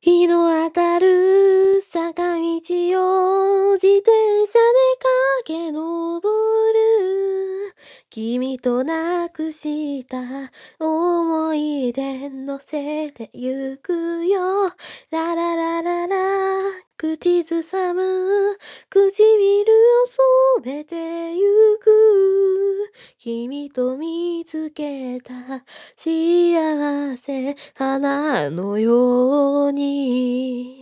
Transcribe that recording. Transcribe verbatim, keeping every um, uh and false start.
日の当たる坂道を自転車で駆け上る。君となくした思い出乗せてゆくよ。ラララララ、口ずさむ唇を染めてゆく。君と見つけた幸せ花のように